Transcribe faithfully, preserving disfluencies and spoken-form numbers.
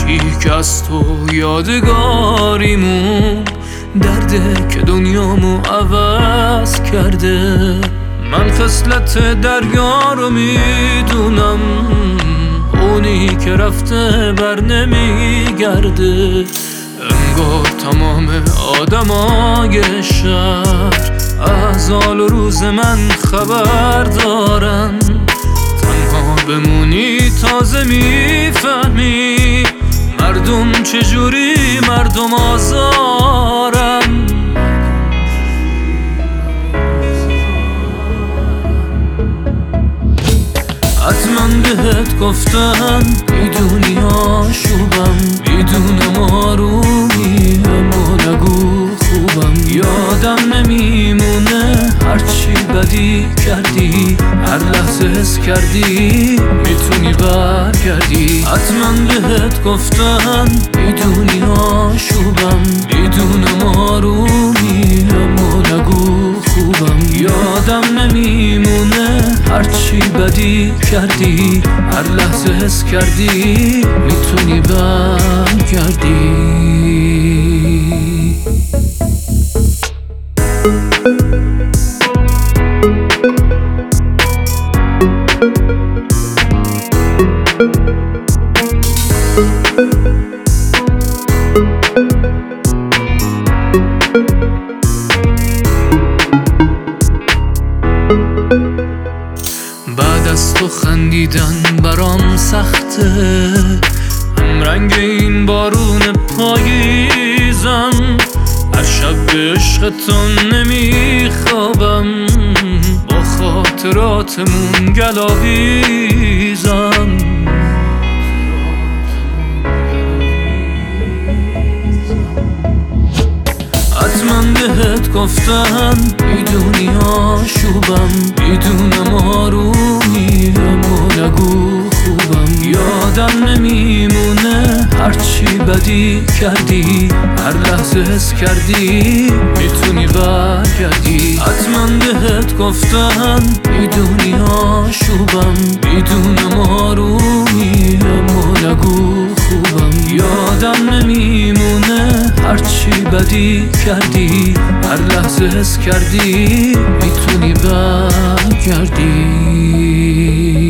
یکی که از تو یادگاریمون، درده که دنیامو عوض کرده. من خصلت دریا رو میدونم، اونی که رفته بر نمیگرده. انگار تمام آدمای شهر از حال و روز من خبر دارن. تنها بمونی تازه میفهمی مردم چجوری مردم آزارن. حتما بهت گفتن میدونی آشوبم، میدونم آرومی اما نگو خوبم. یادم نمیمونه هرچی بدی کردی، هر لحظه حس کردی میتونی برگردی. حتما بهت گفتن میدونی آشوبم، میدونم آرومی اما نگو خوبم. یادم نمیمونه هرچی بدی کردی، هر لحظه حس کردی میتونی برگردی. بعد از تو خندیدن برام سخته، هم رنگ این بارون پاییزم. هر شب به عشقتون نمیخوابم، با خاطراتمون گلاویزم. حتما بهت گفتن میدونی آشوبم، میدونم آرومی اما نگو خوبم. یادم نمیمونه هرچی بدی کردی، هر لحظه حس کردی میتونی برگردی. حتما بهت گفتن میدونی آشوبم، میدونم آرومی اما نگو خوبم. یادم نمیمونه هرچی بدی کردی، هر لحظه حس کردی میتونی برگردی.